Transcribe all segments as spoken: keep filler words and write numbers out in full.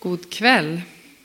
God kväll.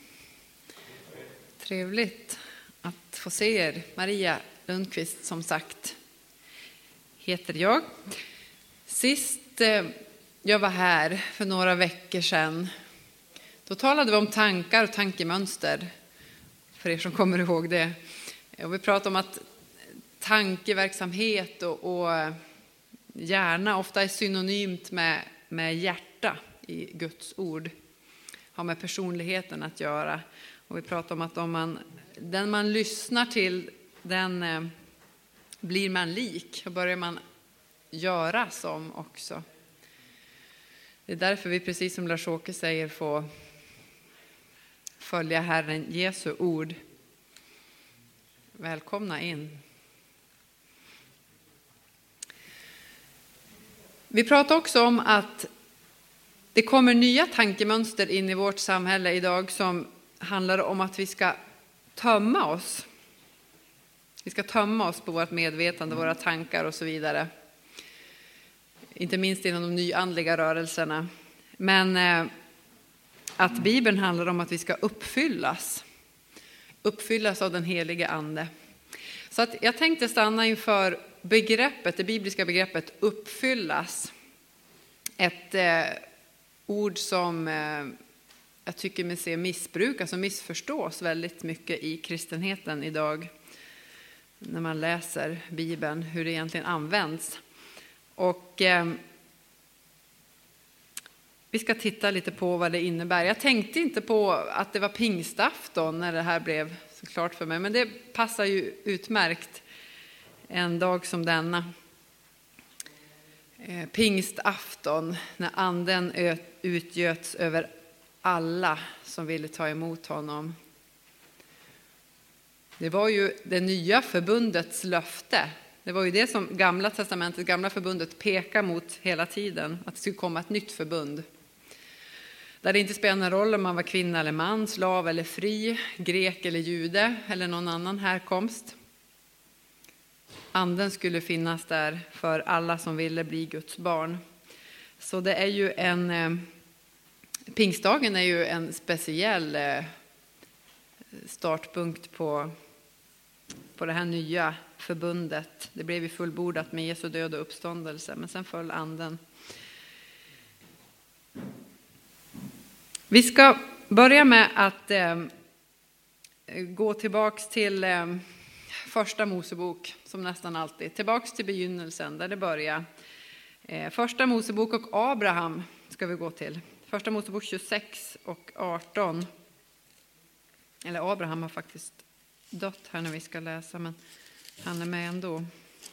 Trevligt att få se er. Maria Lundqvist, som sagt, heter jag. Sist jag var här för några veckor sedan, då talade vi om tankar och tankemönster, för er som kommer ihåg det. Och vi pratade om att tankeverksamhet och, och hjärna ofta är synonymt med, med hjärta i Guds ord. Har med personligheten att göra. Och vi pratar om att om man, den man lyssnar till, den eh, blir man lik. Och börjar man göra som också. Det är därför vi, precis som Lars-Åke säger, får följa Herren Jesu ord. Välkomna in. Vi pratar också om att det kommer nya tankemönster in i vårt samhälle idag som handlar om att vi ska tömma oss. Vi ska tömma oss på vårt medvetande, våra tankar och så vidare. Inte minst inom de nyandliga rörelserna. Men eh, att Bibeln handlar om att vi ska uppfyllas. Uppfyllas av den helige ande. Så att jag tänkte stanna inför begreppet, det bibliska begreppet uppfyllas. Ett eh, ord som eh, jag tycker mig se missbrukas och missförstås väldigt mycket i kristenheten idag. När man läser Bibeln, hur det egentligen används. Och eh, vi ska titta lite på vad det innebär. Jag tänkte inte på att det var pingstafton när det här blev så klart för mig. Men det passar ju utmärkt en dag som denna. Eh, pingstafton, när anden utgöts över alla som ville ta emot honom. Det var ju det nya förbundets löfte. Det var ju det som gamla testamentet, gamla förbundet pekar mot hela tiden. Att det skulle komma ett nytt förbund. Där det inte spelar någon roll om man var kvinna eller man, slav eller fri, grek eller jude eller någon annan härkomst. Anden skulle finnas där för alla som ville bli Guds barn. Så det är ju en... Eh, pingstdagen är ju en speciell eh, startpunkt på, på det här nya förbundet. Det blev ju fullbordat med Jesu död och uppståndelse, men sen föll anden. Vi ska börja med att eh, gå tillbaks till eh, första Mosebok, som nästan alltid. Tillbaks till begynnelsen, där det börjar. Eh, första Mosebok och Abraham ska vi gå till. Första Mosebok tjugosex och arton. Eller Abraham har faktiskt dött här när vi ska läsa, men han är med ändå.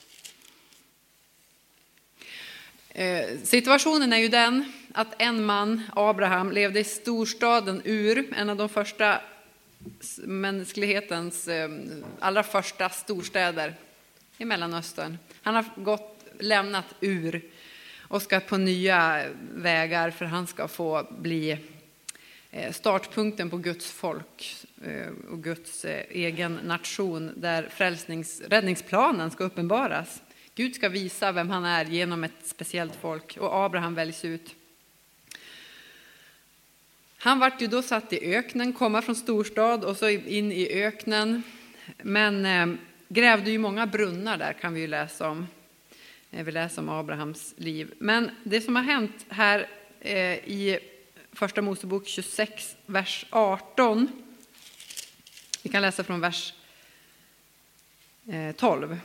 Eh, situationen är ju den att en man, Abraham, levde i storstaden Ur, en av de första mänsklighetens eh, allra första storstäder i Mellanöstern. Han har gått, lämnat Ur och ska på nya vägar, för han ska få bli startpunkten på Guds folk och Guds egen nation, där frälsnings, räddningsplanen ska uppenbaras. Gud ska visa vem han är genom ett speciellt folk, och Abraham väljs ut. Han vart ju då satt i öknen, komma från storstad och så in i öknen, men eh, grävde ju många brunnar där, kan vi ju läsa om. Vi läser om Abrahams liv. Men det som har hänt här eh, i första Mosebok tjugosex, vers arton. Vi kan läsa från vers eh, tolv.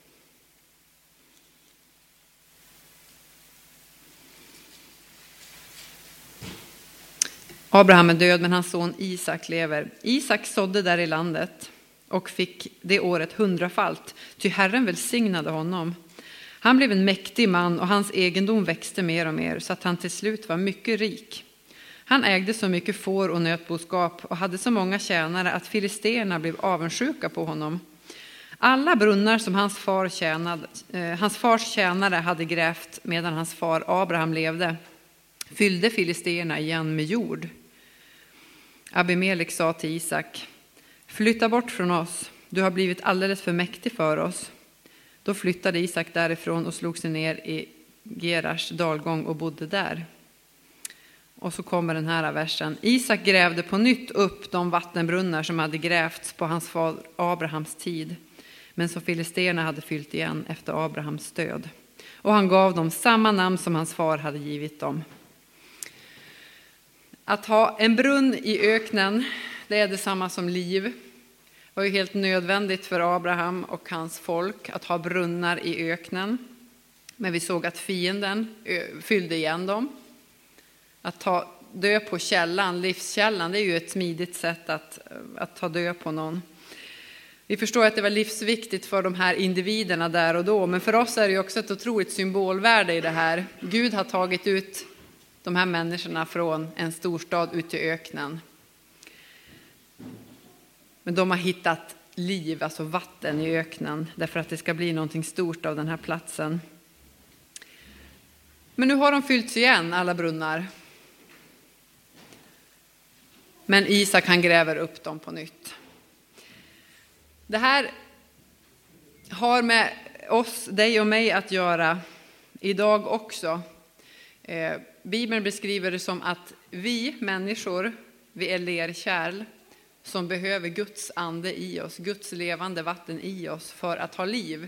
Abraham är död, men hans son Isak lever. Isak sådde där i landet och fick det året hundrafalt, ty Herren välsignade honom. Han blev en mäktig man, och hans egendom växte mer och mer, så att han till slut var mycket rik. Han ägde så mycket får och nötboskap och hade så många tjänare att filisterna blev avundsjuka på honom. Alla brunnar som hans, far tjänade, eh, hans fars tjänare hade grävt medan hans far Abraham levde fyllde filisterna igen med jord. Abimelek sa till Isak: flytta bort från oss, du har blivit alldeles för mäktig för oss. Då flyttade Isak därifrån och slog sig ner i Gerars dalgång och bodde där. Och så kommer den här versen. Isak grävde på nytt upp de vattenbrunnar som hade grävts på hans far Abrahams tid, men som filisterna hade fyllt igen efter Abrahams död. Och han gav dem samma namn som hans far hade givit dem. Att ha en brunn i öknen, det är detsamma som liv. Det var ju helt nödvändigt för Abraham och hans folk att ha brunnar i öknen. Men vi såg att fienden fyllde igen dem. Att ta dö på källan, livskällan, det är ju ett smidigt sätt att, att ta dö på någon. Vi förstår att det var livsviktigt för de här individerna där och då. Men för oss är det ju också ett otroligt symbolvärde i det här. Gud har tagit ut de här människorna från en storstad ut till öknen. Men de har hittat liv, alltså vatten i öknen. Därför att det ska bli någonting stort av den här platsen. Men nu har de fyllts igen, alla brunnar. Men Isak han gräver upp dem på nytt. Det här har med oss, dig och mig att göra idag också. Eh, Bibeln beskriver det som att vi människor, vi är lerkärl som behöver Guds ande i oss, Guds levande vatten i oss för att ha liv.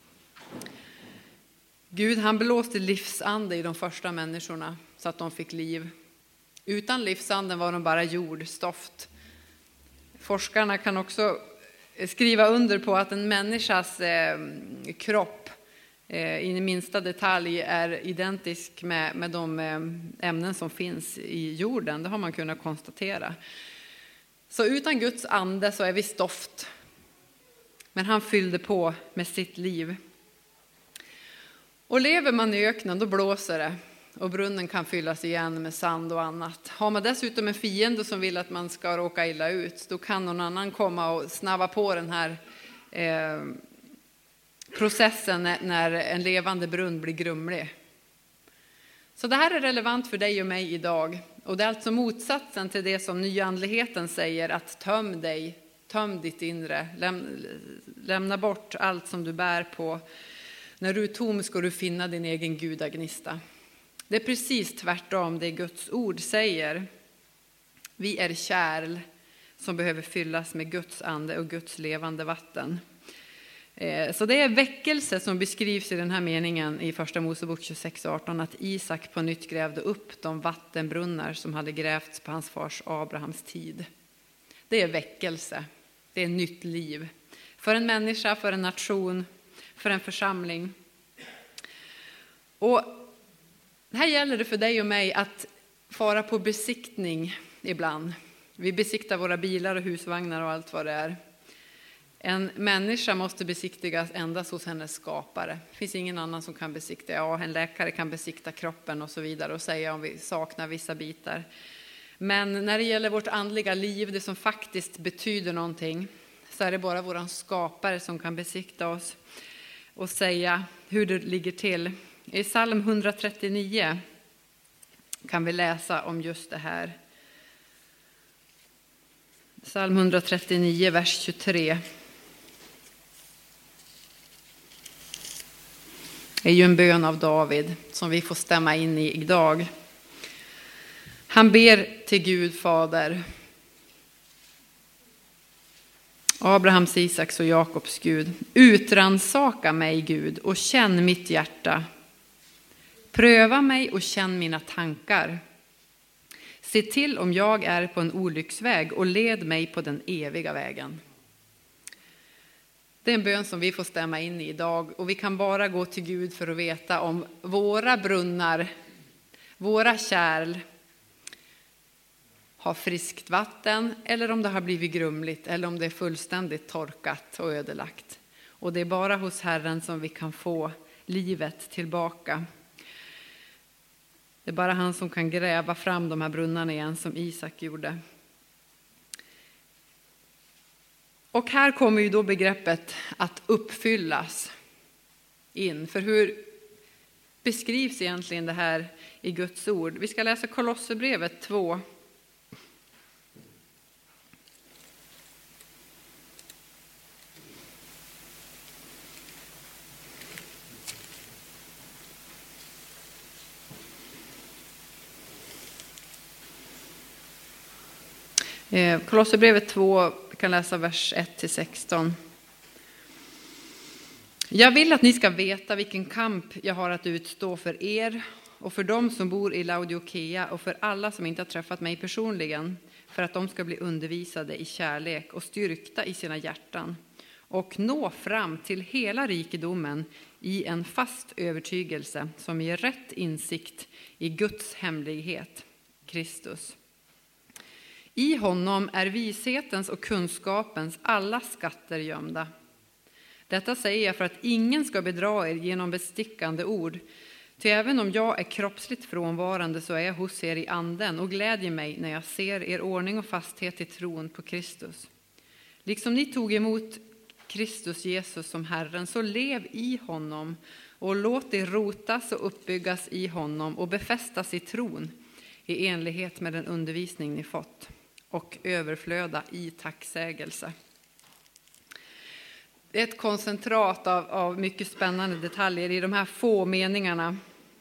Gud han blåste livsande i de första människorna så att de fick liv. Utan livsanden var de bara jord, stoft. Forskarna kan också skriva under på att en människas eh, kropp eh, i minsta detalj är identisk med, med de eh, ämnen som finns i jorden. Det har man kunnat konstatera. Så utan Guds ande så är vi stoft. Men han fyllde på med sitt liv. Och lever man i öknen då blåser det. Och brunnen kan fyllas igen med sand och annat. Har man dessutom en fiende som vill att man ska råka illa ut, då kan någon annan komma och snabba på den här eh, processen när en levande brunn blir grumlig. Så det här är relevant för dig och mig idag. Och det är alltså motsatsen till det som nyandligheten säger, att töm dig, töm ditt inre, läm, lämna bort allt som du bär på. När du är tom ska du finna din egen gudagnista. Det är precis tvärtom det Guds ord säger. Vi är kärl som behöver fyllas med Guds ande och Guds levande vatten. Så det är väckelse som beskrivs i den här meningen i första Mosebok tjugosex arton, att Isak på nytt grävde upp de vattenbrunnar som hade grävts på hans fars Abrahams tid. Det är väckelse, det är nytt liv. För en människa, för en nation, för en församling. Och här gäller det för dig och mig att fara på besiktning ibland. Vi besiktar våra bilar och husvagnar och allt vad det är. En människa måste besiktigas endast hos hennes skapare. Det finns ingen annan som kan besikta. Ja, en läkare kan besikta kroppen och så vidare och säga om vi saknar vissa bitar. Men när det gäller vårt andliga liv, det som faktiskt betyder någonting, så är det bara våran skapare som kan besikta oss och säga hur det ligger till. I psalm etthundratrettionio kan vi läsa om just det här. Psalm etthundratrettionio, vers tjugotre. Det är ju en bön av David som vi får stämma in i idag. Han ber till Gud fader, Abrahams, Isaks och Jakobs Gud. Utransaka mig, Gud, och känn mitt hjärta. Pröva mig och känn mina tankar. Se till om jag är på en olycksväg och led mig på den eviga vägen. Det är en bön som vi får stämma in i idag, och vi kan bara gå till Gud för att veta om våra brunnar, våra kärl har friskt vatten eller om det har blivit grumligt eller om det är fullständigt torkat och ödelagt. Och det är bara hos Herren som vi kan få livet tillbaka. Det är bara han som kan gräva fram de här brunnarna igen som Isak gjorde. Och här kommer ju då begreppet att uppfyllas in. För hur beskrivs egentligen det här i Guds ord? Vi ska läsa Kolosserbrevet två. Kolosserbrevet två, vi kan läsa vers ett till sexton. Jag vill att ni ska veta vilken kamp jag har att utstå för er och för dem som bor i Laodikea och för alla som inte har träffat mig personligen, för att de ska bli undervisade i kärlek och styrkta i sina hjärtan och nå fram till hela rikedomen i en fast övertygelse som ger rätt insikt i Guds hemlighet, Kristus. I honom är vishetens och kunskapens alla skatter gömda. Detta säger jag för att ingen ska bedra er genom bestickande ord. Ty även om jag är kroppsligt frånvarande så är jag hos er i anden och glädjer mig när jag ser er ordning och fasthet i tron på Kristus. Liksom ni tog emot Kristus Jesus som Herren, så lev i honom och låt er rotas och uppbyggas i honom och befästas i tron i enlighet med den undervisning ni fått och överflöda i tacksägelse. Det är ett koncentrat av, av mycket spännande detaljer i de här få meningarna.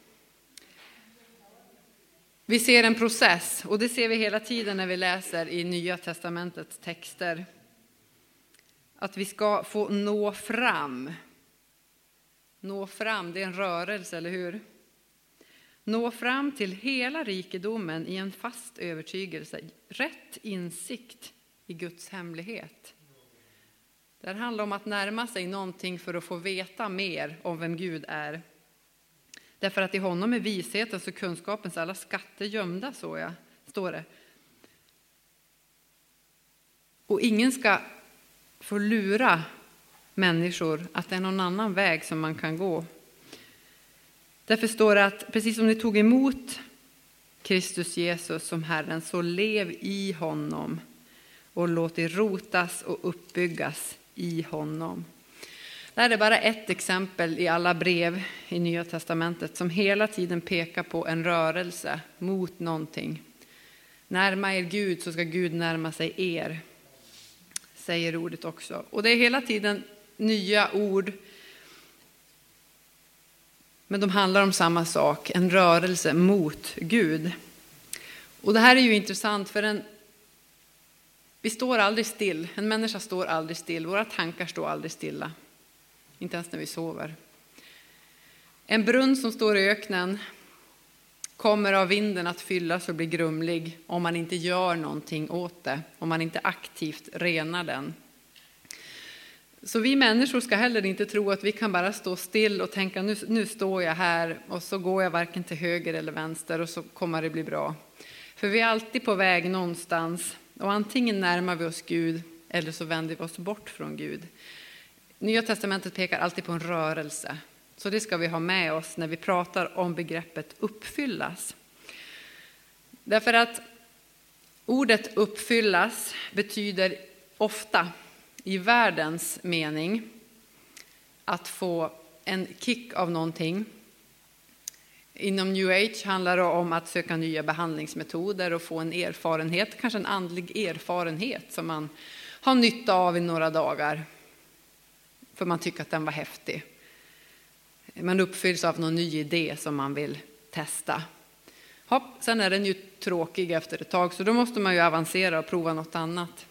Vi ser en process, och det ser vi hela tiden när vi läser i Nya testamentets texter. Att vi ska få nå fram. Nå fram, det är en rörelse, eller hur? Nå fram till hela rikedomen i en fast övertygelse. Rätt insikt i Guds hemlighet. Det handlar om att närma sig någonting för att få veta mer om vem Gud är. Därför att i honom är vishetens och kunskapens alla skatter gömda, så jag, står det. Och ingen ska få lura människor att det är någon annan väg som man kan gå. Därför står det att precis som ni tog emot Kristus Jesus som Herren, så lev i honom och låt er rotas och uppbyggas i honom. Det här är bara ett exempel i alla brev i Nya testamentet som hela tiden pekar på en rörelse mot någonting. Närma er Gud så ska Gud närma sig er, säger ordet också. Och det är hela tiden nya ord, men de handlar om samma sak, en rörelse mot Gud. Och det här är ju intressant, för en Vi står aldrig still. En människa står aldrig still. Våra tankar står aldrig stilla. Inte ens när vi sover. En brunn som står i öknen kommer av vinden att fyllas och bli grumlig om man inte gör någonting åt det. Om man inte aktivt renar den. Så vi människor ska heller inte tro att vi kan bara stå still och tänka nu, nu står jag här och så går jag varken till höger eller vänster och så kommer det bli bra. För vi är alltid på väg någonstans. Och antingen närmar vi oss Gud eller så vänder vi oss bort från Gud. Nya testamentet pekar alltid på en rörelse. Så det ska vi ha med oss när vi pratar om begreppet uppfyllas. Därför att ordet uppfyllas betyder ofta i världens mening att få en kick av någonting. Inom New Age handlar det om att söka nya behandlingsmetoder och få en erfarenhet, kanske en andlig erfarenhet som man har nytta av i några dagar. För man tycker att den var häftig. Man uppfylls av någon ny idé som man vill testa. Hopp, sen är den ju tråkig efter ett tag, så då måste man ju avancera och prova något annat.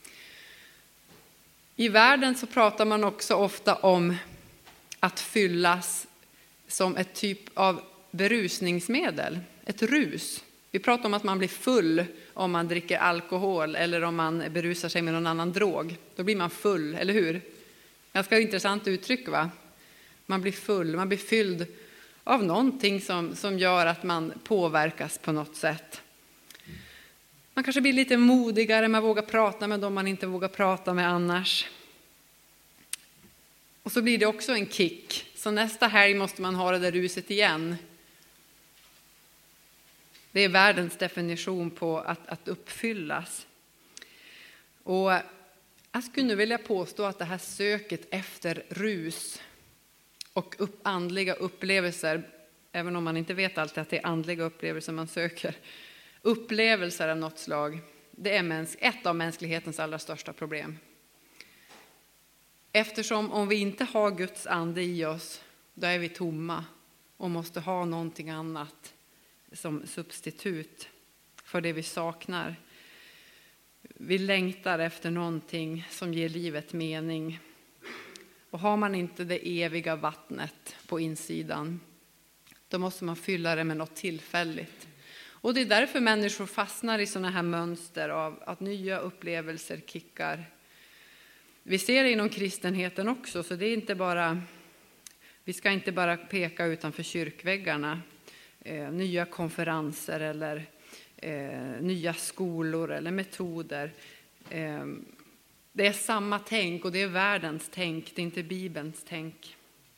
I världen så pratar man också ofta om att fyllas som ett typ av berusningsmedel, ett rus. Vi pratar om att man blir full om man dricker alkohol eller om man berusar sig med någon annan drog. Då blir man full, eller hur? Ganska intressant uttryck, va? Man blir full, man blir fylld av någonting som, som gör att man påverkas på något sätt. Man kanske blir lite modigare, man vågar prata med dem man inte vågar prata med annars. Och så blir det också en kick. Så nästa helg måste man ha det där ruset igen. Det är världens definition på att, att uppfyllas. Och jag skulle vilja påstå att det här söket efter rus och upp, andliga upplevelser, även om man inte vet alltid att det är andliga upplevelser man söker, upplevelser av något slag, det är mäns- ett av mänsklighetens allra största problem. Eftersom om vi inte har Guds ande i oss, då är vi tomma och måste ha någonting annat som substitut för det vi saknar. vi längtar efter någonting som ger livet mening. Och har man inte det eviga vattnet på insidan, då måste man fylla det med något tillfälligt. Och det är därför människor fastnar i sådana här mönster av att nya upplevelser kickar. Vi ser det inom kristenheten också, så det är inte bara, vi ska inte bara peka utanför kyrkväggarna. Eh, nya konferenser eller eh, nya skolor eller metoder. Eh, det är samma tänk och det är världens tänk, det är inte Bibelns tänk.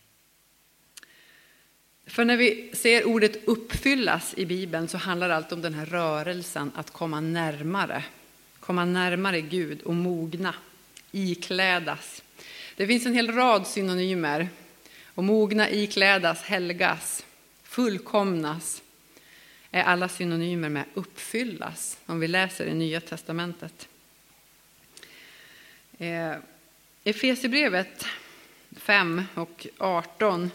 För när vi ser ordet uppfyllas i Bibeln så handlar allt om den här rörelsen att komma närmare. Komma närmare Gud och mogna, iklädas. Det finns en hel rad synonymer. Och mogna, iklädas, helgas, fullkomnas är alla synonymer med uppfyllas om vi läser i Nya testamentet. Eh, Efesierbrevet fem och arton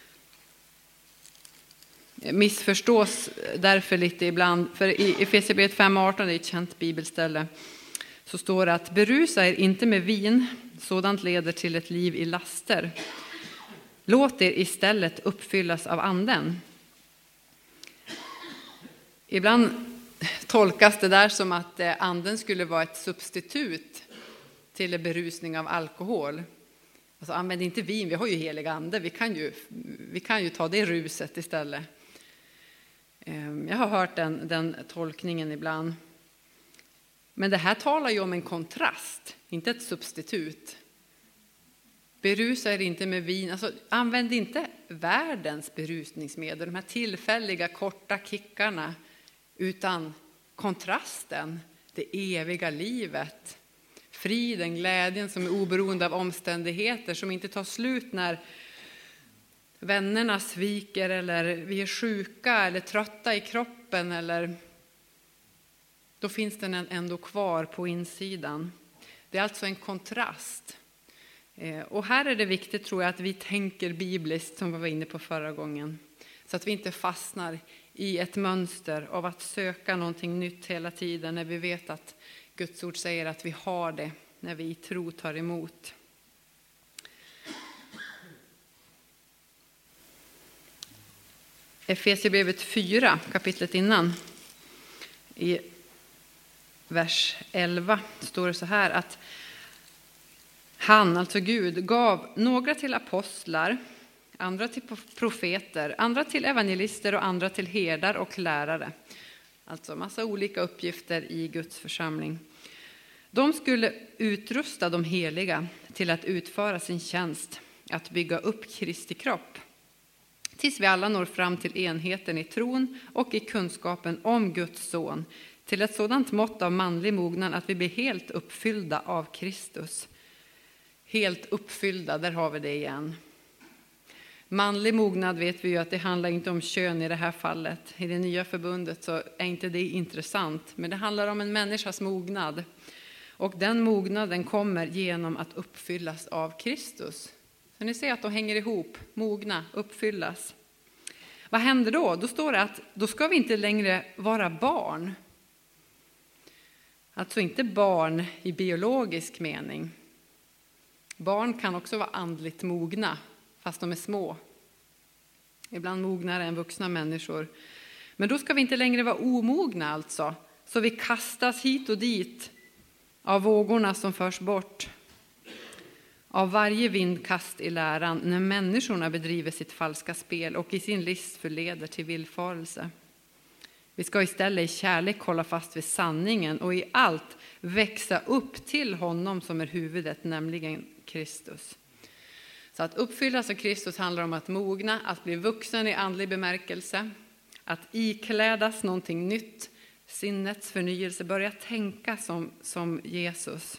missförstås därför lite ibland. För i Efesierbrevet fem och arton, det är ett känt bibelställe, så står det att berusa er inte med vin, sådant leder till ett liv i laster. Låt er istället uppfyllas av anden. Ibland tolkas det där som att anden skulle vara ett substitut till en berusning av alkohol. Alltså använd inte vin, vi har ju helig ande, vi kan ju, vi kan ju ta det ruset istället. Jag har hört den, den tolkningen ibland. Men det här talar ju om en kontrast, inte ett substitut. Berusa er inte med vin, alltså använd inte världens berusningsmedel, de här tillfälliga korta kickarna, utan kontrasten, det eviga livet. Friden, glädjen som är oberoende av omständigheter, som inte tar slut när vännerna sviker eller vi är sjuka eller trötta i kroppen. Eller då finns den ändå kvar på insidan. Det är alltså en kontrast. Och här är det viktigt, tror jag, att vi tänker bibliskt, som vi var inne på förra gången. Så att vi inte fastnar i ett mönster av att söka någonting nytt hela tiden när vi vet att Guds ord säger att vi har det när vi i tro tar emot. Efesierbrevet fyra, kapitlet innan, i vers elva står det så här att han, alltså Gud, gav några till apostlar, andra till profeter, andra till evangelister och andra till herdar och lärare. Alltså massa olika uppgifter i Guds församling. De skulle utrusta de heliga till att utföra sin tjänst, att bygga upp Kristi kropp, tills vi alla når fram till enheten i tron och i kunskapen om Guds son, till ett sådant mått av manlig mognad att vi blir helt uppfyllda av Kristus. Helt uppfyllda, där har vi det igen. Manlig mognad vet vi ju att det handlar inte om kön i det här fallet. I det nya förbundet så är inte det intressant, men det handlar om en människas mognad. Och den mognaden kommer genom att uppfyllas av Kristus. Så ni ser att de hänger ihop, mogna, uppfyllas. Vad händer då? Då står det att då ska vi inte längre vara barn. Alltså inte barn i biologisk mening. Barn kan också vara andligt mogna, fast de är små. Ibland mognare än vuxna människor. Men då ska vi inte längre vara omogna alltså. Så vi kastas hit och dit av vågorna som förs bort. Av varje vindkast i läran när människorna bedriver sitt falska spel och i sin list förleder till villfarelse. Vi ska istället i kärlek hålla fast vid sanningen och i allt växa upp till honom som är huvudet, nämligen Kristus. Så att uppfyllas av Kristus handlar om att mogna, att bli vuxen i andlig bemärkelse, att iklädas någonting nytt, sinnets förnyelse, börja tänka som, som Jesus.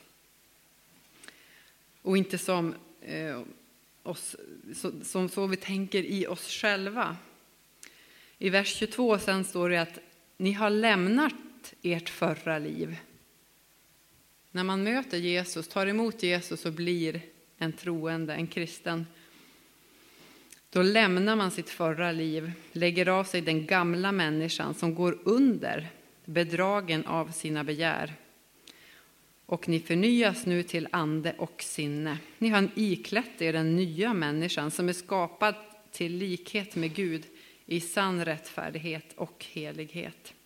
Och inte som, eh, oss, så, som så vi tänker i oss själva. I vers tjugotvå sen står det att ni har lämnat ert förra liv. När man möter Jesus, tar emot Jesus och blir en troende, en kristen, då lämnar man sitt förra liv, lägger av sig den gamla människan som går under, bedragen av sina begär. och ni förnyas nu till ande och sinne. Ni har iklätt er den nya människan som är skapad till likhet med Gud i sann rättfärdighet och helighet.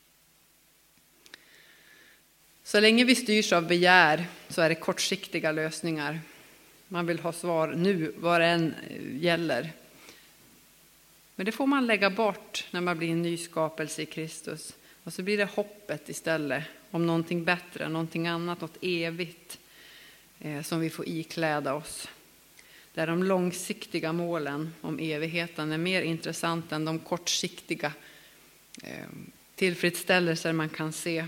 Så länge vi styrs av begär så är det kortsiktiga lösningar. Man vill ha svar nu, vad det än gäller. Men det får man lägga bort när man blir en ny skapelse i Kristus. Och så blir det hoppet istället om någonting bättre, någonting annat, något evigt eh, som vi får ikläda oss. Där de långsiktiga målen om evigheten är mer intressant än de kortsiktiga eh, tillfredsställelser man kan se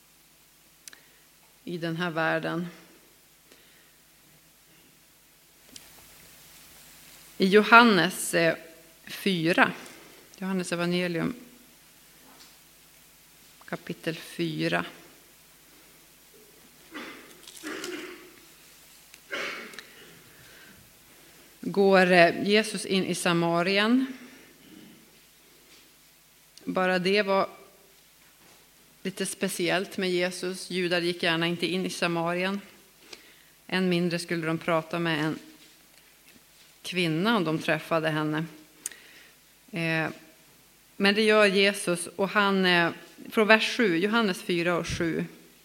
i den här världen. I Johannes eh, fyra, Johannes evangelium kapitel fyra. Går Jesus in i Samarien. Bara det var lite speciellt med Jesus. Judar gick gärna inte in i Samarien. Än mindre skulle de prata med en kvinna om de träffade henne. Men det gör Jesus, och han, från vers sju, Johannes fyra och sju,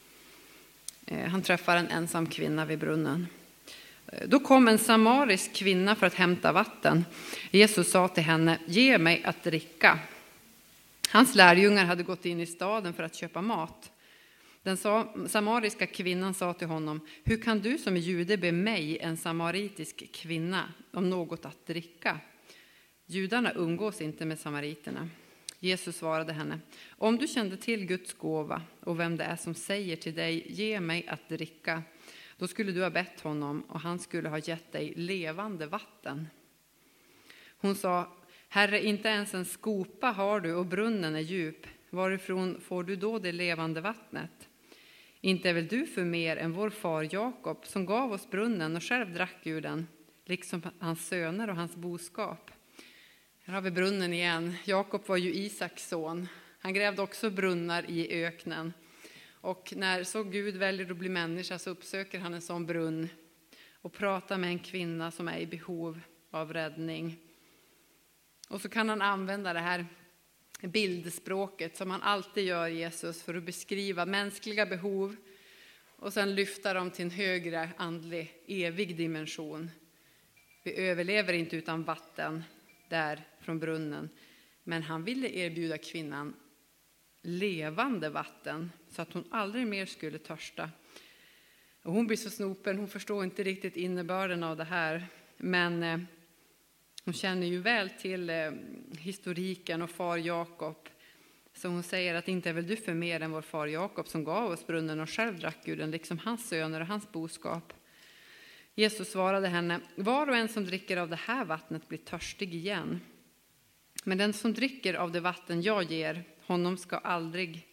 han träffar en ensam kvinna vid brunnen. Då kom en samarisk kvinna för att hämta vatten. Jesus sa till henne, ge mig att dricka. Hans lärjungar hade gått in i staden för att köpa mat. Den samariska kvinnan sa till honom, hur kan du som är jude be mig, en samaritisk kvinna, om något att dricka? Judarna umgås inte med samariterna. Jesus svarade henne, om du kände till Guds gåva och vem det är som säger till dig, ge mig att dricka, då skulle du ha bett honom och han skulle ha gett dig levande vatten. Hon sa, Herre, inte ens en skopa har du och brunnen är djup. Varifrån får du då det levande vattnet? Inte är väl du för mer än vår far Jakob som gav oss brunnen och själv drack ur den, liksom hans söner och hans boskap. Här har vi brunnen igen. Jakob var ju Isaks son. Han grävde också brunnar i öknen. Och när så Gud väljer att bli människa så uppsöker han en sån brunn och pratar med en kvinna som är i behov av räddning. Och så kan han använda det här bildspråket som han alltid gör, Jesus, för att beskriva mänskliga behov och sen lyfta dem till en högre andlig, evig dimension. Vi överlever inte utan vatten där från brunnen, men han ville erbjuda kvinnan levande vatten så att hon aldrig mer skulle törsta. Och hon blir så snopen, hon förstår inte riktigt innebörden av det här, men eh, hon känner ju väl till eh, historiken och far Jakob. Så hon säger att inte är väl du för mer än vår far Jakob som gav oss brunnen och själv drack ur den, liksom hans söner och hans boskap. Jesus svarade henne, var och en som dricker av det här vattnet blir törstig igen. Men den som dricker av det vatten jag ger, honom ska aldrig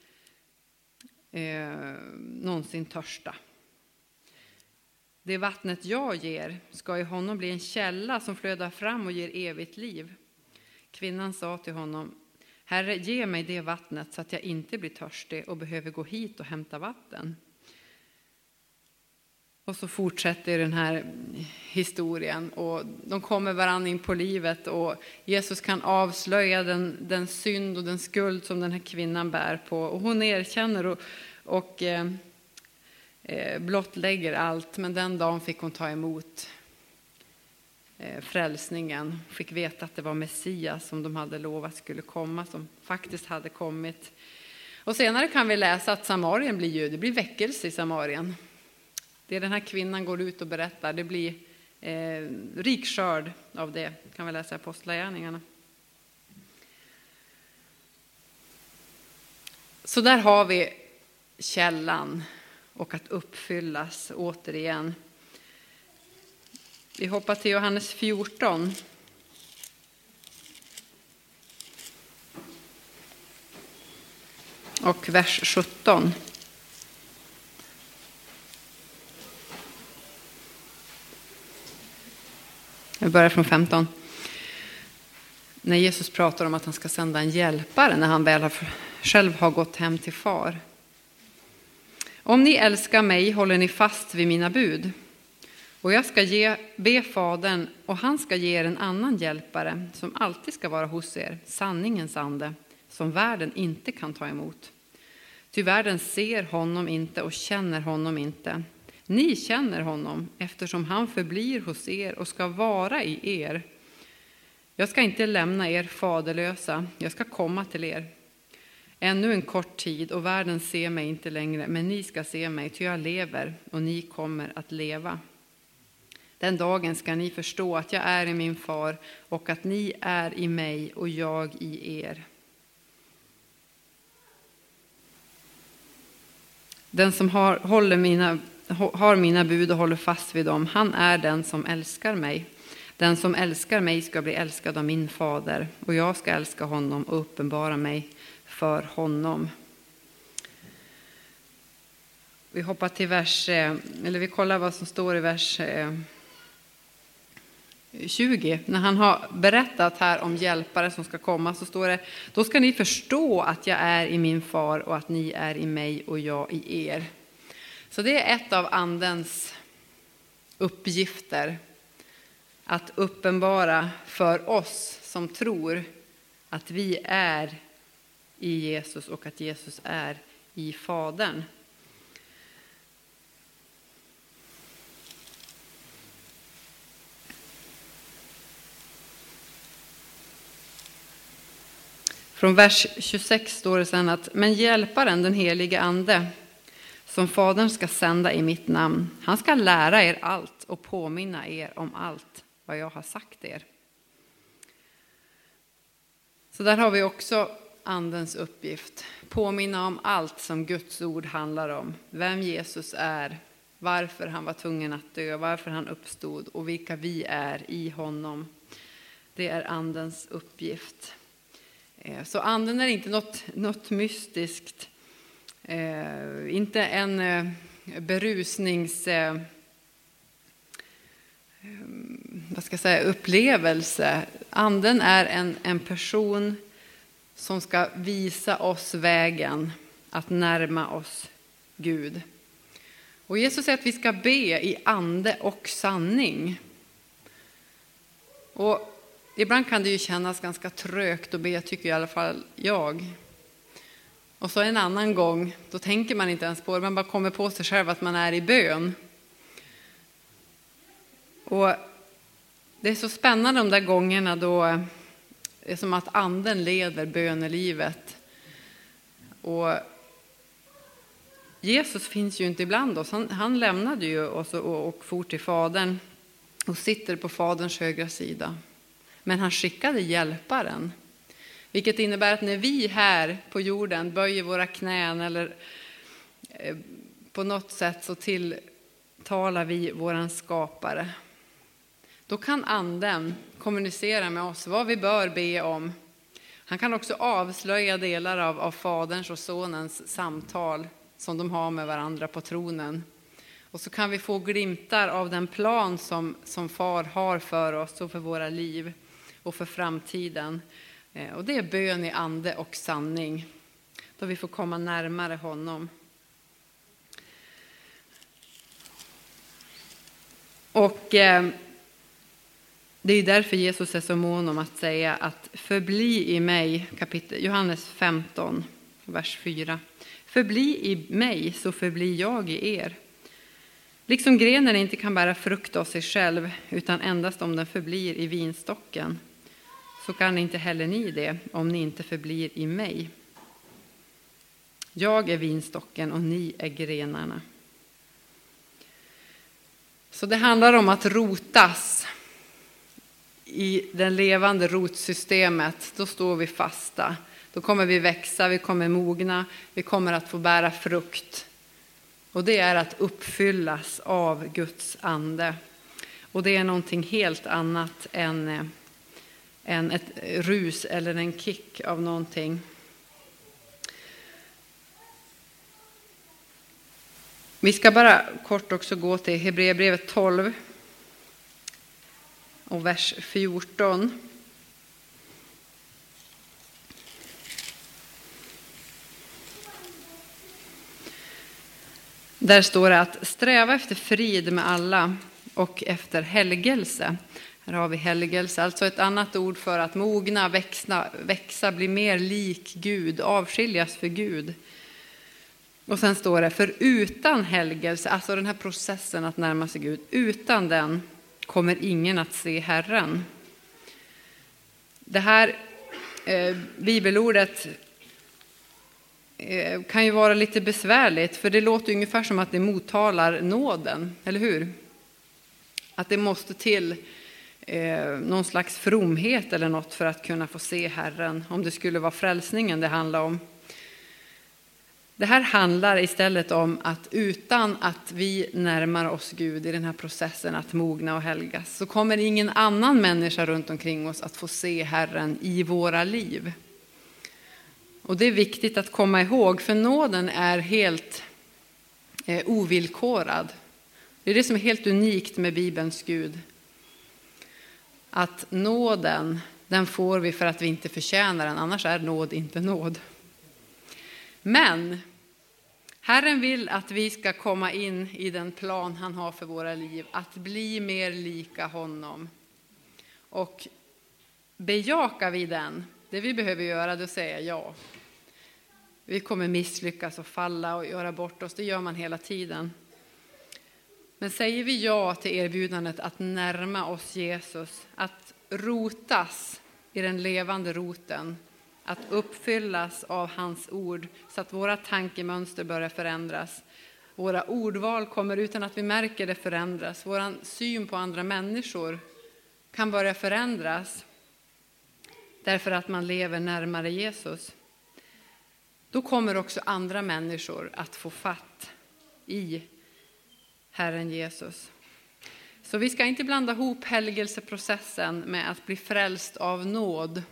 eh, någonsin törsta. Det vattnet jag ger ska i honom bli en källa som flödar fram och ger evigt liv. Kvinnan sa till honom, Herre, ge mig det vattnet så att jag inte blir törstig och behöver gå hit och hämta vatten. Och så fortsätter den här historien och de kommer varann in på livet och Jesus kan avslöja den, den synd och den skuld som den här kvinnan bär på. Och hon erkänner och, och eh, blottlägger allt, men den dagen fick hon ta emot eh, frälsningen. Fick veta att det var Messias som de hade lovat skulle komma, som faktiskt hade kommit. Och senare kan vi läsa att Samarien blir ju, det blir väckelse i Samarien. Det den här kvinnan går ut och berättar, det blir eh, rik skörd av det, kan vi läsa i Apostlagärningarna. Så där har vi källan och att uppfyllas återigen. Vi hoppar till Johannes fjorton. Och vers sjutton. Vi börjar från femton. När Jesus pratar om att han ska sända en hjälpare när han väl har, själv har gått hem till far. Om ni älskar mig håller ni fast vid mina bud. Och jag ska ge, be Fadern, och han ska ge er en annan hjälpare som alltid ska vara hos er, sanningens ande, som världen inte kan ta emot. Ty världen ser honom inte och känner honom inte. Ni känner honom eftersom han förblir hos er och ska vara i er. Jag ska inte lämna er faderlösa, jag ska komma till er. Ännu en kort tid och världen ser mig inte längre, men ni ska se mig, ty jag lever och ni kommer att leva. Den dagen ska ni förstå att jag är i min far och att ni är i mig och jag i er. Den som har, håller mina, har mina bud och håller fast vid dem, han är den som älskar mig. Den som älskar mig ska bli älskad av min fader, och jag ska älska honom och uppenbara mig för honom. Vi hoppar till vers, eller vi kollar vad som står i vers tjugo. När han har berättat här om hjälpare som ska komma, så står det: då ska ni förstå att jag är i min far och att ni är i mig och jag i er. Så det är ett av andens uppgifter, att uppenbara för oss som tror att vi är i Jesus och att Jesus är i Fadern. Från vers tjugosex står det sedan att men hjälparen, den helige ande, som Fadern ska sända i mitt namn, han ska lära er allt och påminna er om allt vad jag har sagt er. Så där har vi också andens uppgift. Påminna om allt som Guds ord handlar om. Vem Jesus är, varför han var tvungen att dö, varför han uppstod och vilka vi är i honom. Det är andens uppgift. Så anden är inte något, något mystiskt, eh, inte en eh, berusnings eh, vad ska jag säga, upplevelse. Anden är en, en person som ska visa oss vägen att närma oss Gud. Och Jesus säger att vi ska be i ande och sanning. Och ibland kan det ju kännas ganska trögt att be, tycker i alla fall jag. Och så en annan gång, då tänker man inte ens på det, man bara kommer på sig själv att man är i bön. Och det är så spännande de där gångerna då det är som att anden leder bönelivet. Och Jesus finns ju inte ibland oss. Han, han lämnade ju oss och, och for till Fadern och sitter på Faderns högra sida. Men han skickade hjälparen. Vilket innebär att när vi här på jorden böjer våra knän eller eh, på något sätt så tilltalar vi våran skapare. Då kan anden kommunicera med oss vad vi bör be om. Han kan också avslöja delar av, av Faderns och Sonens samtal som de har med varandra på tronen. Och så kan vi få glimtar av den plan som, som far har för oss och för våra liv och för framtiden. Och det är bön i ande och sanning, då vi får komma närmare honom. Och eh, det är därför Jesus är så mån om att säga att förbli i mig, kapitel Johannes femton, vers fyra. Förbli i mig så förblir jag i er. Liksom grenen inte kan bära frukt av sig själv utan endast om den förblir i vinstocken, så kan inte heller ni det om ni inte förblir i mig. Jag är vinstocken och ni är grenarna. Så det handlar om att rotas i det levande rotsystemet. Då står vi fasta. Då kommer vi växa, vi kommer mogna, vi kommer att få bära frukt. Och det är att uppfyllas av Guds ande. Och det är någonting helt annat än, än ett rus eller en kick av någonting. Vi ska bara kort också gå till Hebreerbrevet tolv och vers fjorton. Där står det att sträva efter frid med alla och efter helgelse. Här har vi helgelse, alltså ett annat ord för att mogna, växa, växa, bli mer lik Gud, avskiljas för Gud. Och sen står det, för utan helgelse, alltså den här processen att närma sig Gud, utan den kommer ingen att se Herren. Det här eh, bibelordet eh, kan ju vara lite besvärligt, för det låter ungefär som att det mottalar nåden, eller hur? Att det måste till eh, någon slags fromhet eller något för att kunna få se Herren, om det skulle vara frälsningen det handlar om. Det här handlar istället om att utan att vi närmar oss Gud i den här processen att mogna och helgas, så kommer ingen annan människa runt omkring oss att få se Herren i våra liv. Och det är viktigt att komma ihåg, för nåden är helt eh, ovillkorad. Det är det som är helt unikt med Bibelns Gud. Att nåden, den får vi för att vi inte förtjänar den, annars är nåd inte nåd. Men Herren vill att vi ska komma in i den plan han har för våra liv, att bli mer lika honom. Och bejakar vi den, det vi behöver göra är att säga ja. Vi kommer misslyckas och falla och göra bort oss, det gör man hela tiden. Men säger vi ja till erbjudandet att närma oss Jesus, att rotas i den levande roten, att uppfyllas av hans ord så att våra tankemönster börjar förändras. Våra ordval kommer utan att vi märker det förändras. Vår syn på andra människor kan börja förändras därför att man lever närmare Jesus. Då kommer också andra människor att få fatt i Herren Jesus. Så vi ska inte blanda ihop helgelseprocessen med att bli frälst av nåd.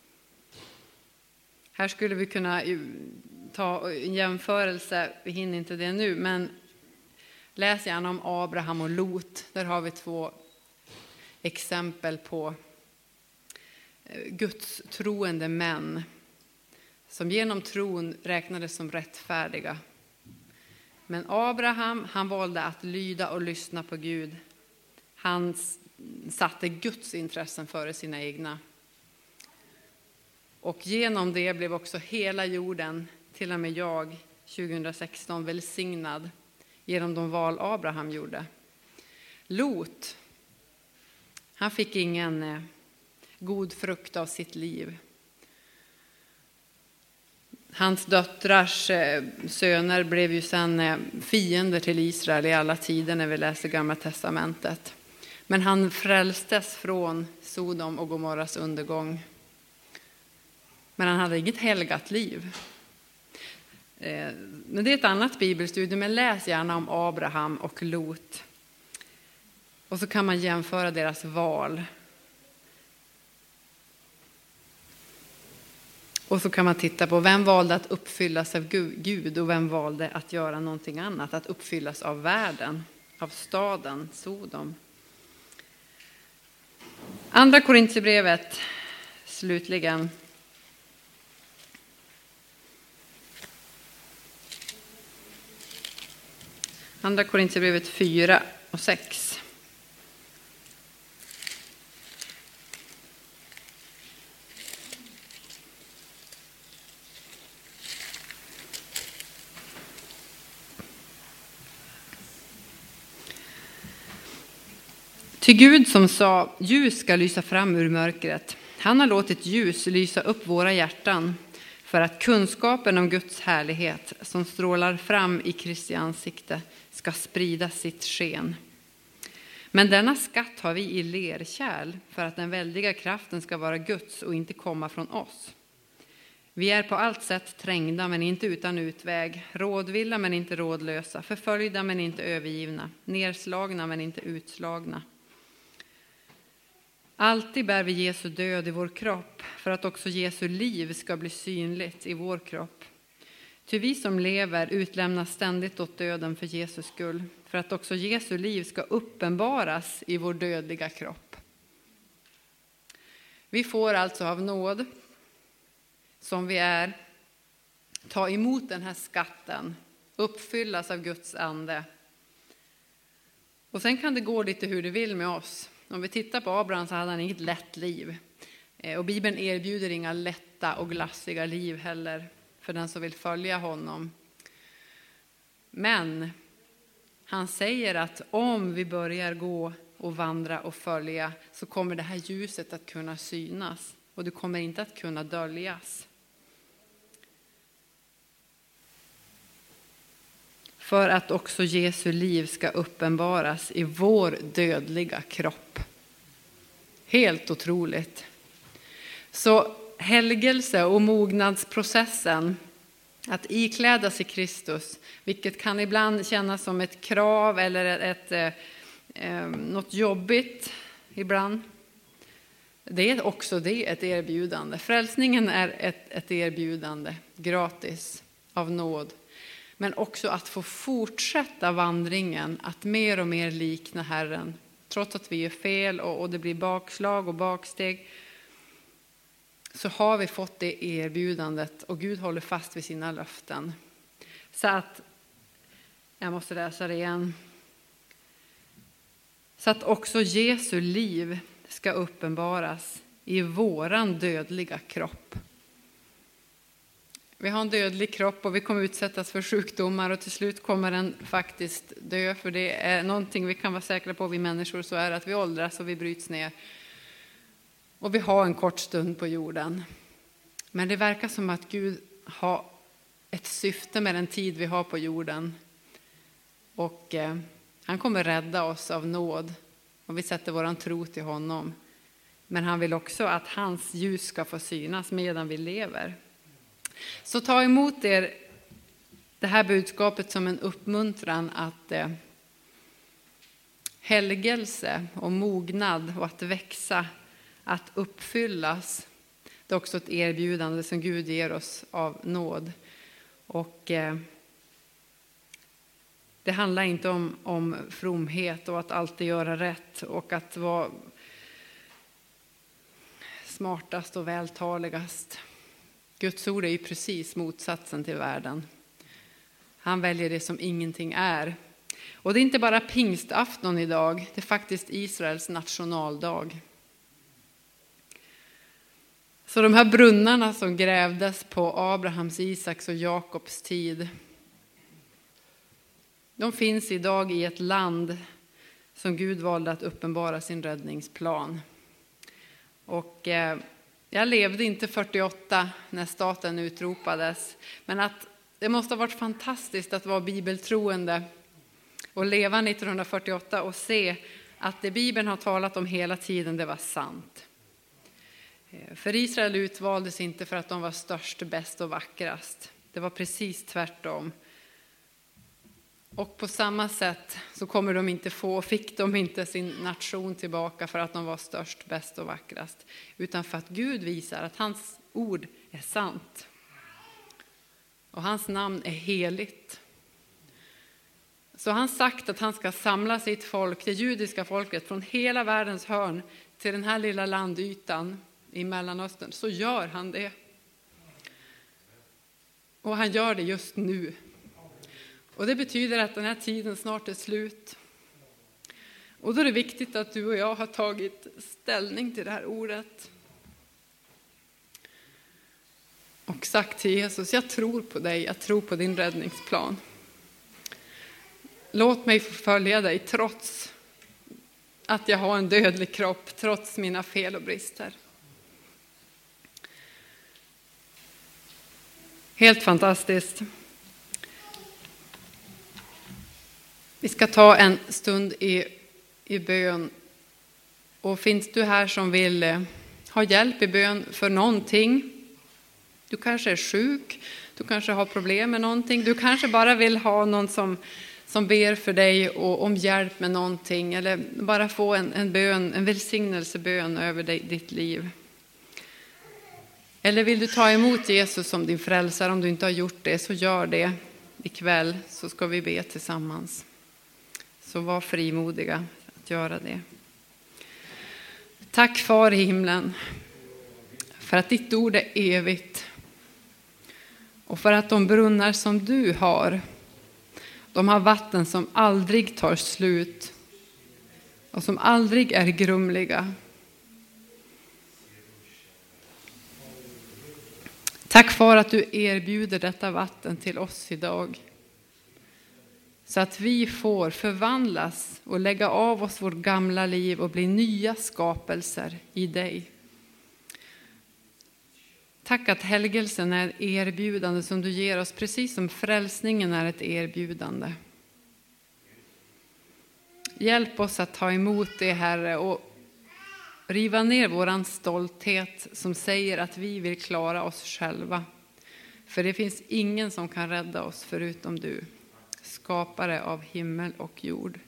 Här skulle vi kunna ta en jämförelse, vi hinner inte det nu, men läs gärna om Abraham och Lot. Där har vi två exempel på Guds troende män som genom tron räknades som rättfärdiga. Men Abraham, han valde att lyda och lyssna på Gud. Han satte Guds intressen före sina egna. Och genom det blev också hela jorden, till och med jag, tjugohundrasexton välsignad genom de val Abraham gjorde. Lot, han fick ingen eh, god frukt av sitt liv. Hans döttrars eh, söner blev ju sedan eh, fiender till Israel i alla tider när vi läser Gamla testamentet. Men han frälstes från Sodom och Gomorras undergång. Men han hade inget helgat liv. Eh, men det är ett annat bibelstudium, men läs gärna om Abraham och Lot. Och så kan man jämföra deras val. Och så kan man titta på vem valde att uppfyllas av Gud och vem valde att göra någonting annat. Att uppfyllas av världen, av staden, Sodom. Andra Korinthierbrevet, slutligen. Andra Korinthierbrevet fyra och sex. Till Gud som sa, ljus ska lysa fram ur mörkret. Han har låtit ljus lysa upp våra hjärtan för att kunskapen om Guds härlighet som strålar fram i Kristi ansikte ska sprida sitt sken. Men denna skatt har vi i lerkärl för att den väldiga kraften ska vara Guds och inte komma från oss. Vi är på allt sätt trängda men inte utan utväg, rådvilla men inte rådlösa, förföljda men inte övergivna, nerslagna men inte utslagna. Alltid bär vi Jesu död i vår kropp för att också Jesu liv ska bli synligt i vår kropp. Ty vi som lever utlämnas ständigt åt döden för Jesus skull, för att också Jesu liv ska uppenbaras i vår dödliga kropp. Vi får alltså av nåd, som vi är, ta emot den här skatten uppfyllas av Guds ande. Och sen kan det gå lite hur det vill med oss. Om vi tittar på Abraham så hade han inget lätt liv. Och Bibeln erbjuder inga lätta och glassiga liv heller för den som vill följa honom. Men han säger att om vi börjar gå och vandra och följa så kommer det här ljuset att kunna synas. Och det kommer inte att kunna döljas. För att också Jesu liv ska uppenbaras i vår dödliga kropp. Helt otroligt. Så helgelse och mognadsprocessen, att iklädas i Kristus, vilket kan ibland kännas som ett krav eller ett, ett, eh, något jobbigt ibland. Det är också det ett erbjudande. Frälsningen är ett, ett erbjudande, gratis, av nåd. Men också att få fortsätta vandringen, att mer och mer likna Herren. Trots att vi är fel och, och det blir bakslag och baksteg, så har vi fått det erbjudandet och Gud håller fast vid sina löften. Så att, jag måste läsa det igen. Så att också Jesu liv ska uppenbaras i våran dödliga kropp. Vi har en dödlig kropp och vi kommer utsättas för sjukdomar och till slut kommer den faktiskt dö. För det är någonting vi kan vara säkra på, vi människor, så är det att vi åldras och vi bryts ner. Och vi har en kort stund på jorden. Men det verkar som att Gud har ett syfte med den tid vi har på jorden. Och eh, han kommer rädda oss av nåd om vi sätter våran tro till honom. Men han vill också att hans ljus ska få synas medan vi lever. Så ta emot er det här budskapet som en uppmuntran att eh, helgelse och mognad och att växa, att uppfyllas. Det är också ett erbjudande som Gud ger oss av nåd. Och eh, det handlar inte om, om fromhet och att alltid göra rätt och att vara smartast och vältaligast. Guds ord är ju precis motsatsen till världen. Han väljer det som ingenting är. Och det är inte bara pingstafton idag, det är faktiskt Israels nationaldag. Så de här brunnarna som grävdes på Abrahams, Isaks och Jakobs tid, de finns idag i ett land som Gud valde att uppenbara sin räddningsplan. Och eh, jag levde inte fyrtioåtta när staten utropades, men att det måste ha varit fantastiskt att vara bibeltroende och leva nittonhundrafyrtioåtta och se att det Bibeln har talat om hela tiden, det var sant. För Israel utvaldes inte för att de var störst, bäst och vackrast. Det var precis tvärtom. Och på samma sätt så kommer de inte få, fick de inte sin nation tillbaka för att de var störst, bäst och vackrast. Utan för att Gud visar att hans ord är sant. Och hans namn är heligt. Så han sagt att han ska samla sitt folk, det judiska folket, från hela världens hörn till den här lilla landytan i Mellanöstern. Så gör han det. Och han gör det just nu. Och det betyder att den här tiden snart är slut. Och då är det viktigt att du och jag har tagit ställning till det här ordet. Och sagt till Jesus, jag tror på dig, jag tror på din räddningsplan. Låt mig få följa dig trots att jag har en dödlig kropp, trots mina fel och brister. Helt fantastiskt. Vi ska ta en stund i, i bön. Och finns du här som vill eh, ha hjälp i bön för någonting? Du kanske är sjuk, du kanske har problem med någonting. Du kanske bara vill ha någon som, som ber för dig och om hjälp med någonting. Eller bara få en, en bön, en välsignelsebön över dig, ditt liv. Eller vill du ta emot Jesus som din frälsare? Om du inte har gjort det, så gör det ikväll, så ska vi be tillsammans. Så var frimodiga att göra det. Tack far i himlen för att ditt ord är evigt. Och för att de brunnar som du har De har vatten som aldrig tar slut och som aldrig är grumliga. Tack för att du erbjuder detta vatten till oss idag. Så att vi får förvandlas och lägga av oss vårt gamla liv och bli nya skapelser i dig. Tack att helgelsen är ett erbjudande som du ger oss, precis som frälsningen är ett erbjudande. Hjälp oss att ta emot det, Herre, och riva ner våran stolthet som säger att vi vill klara oss själva. För det finns ingen som kan rädda oss förutom du, skapare av himmel och jord.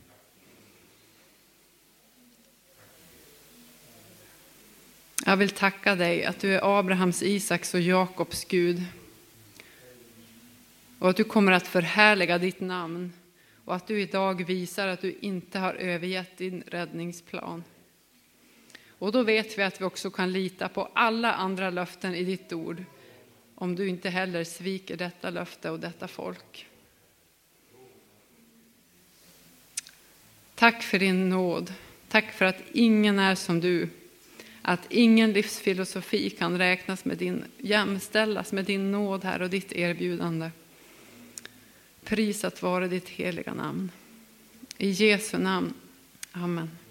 Jag vill tacka dig att du är Abrahams, Isaks och Jakobs Gud. Och att du kommer att förhärliga ditt namn. Och att du idag visar att du inte har övergett din räddningsplan. Och då vet vi att vi också kan lita på alla andra löften i ditt ord. Om du inte heller sviker detta löfte och detta folk. Tack för din nåd. Tack för att ingen är som du. Att ingen livsfilosofi kan räknas med din, jämställas med din nåd här och ditt erbjudande. Prisat vare ditt heliga namn. I Jesu namn. Amen.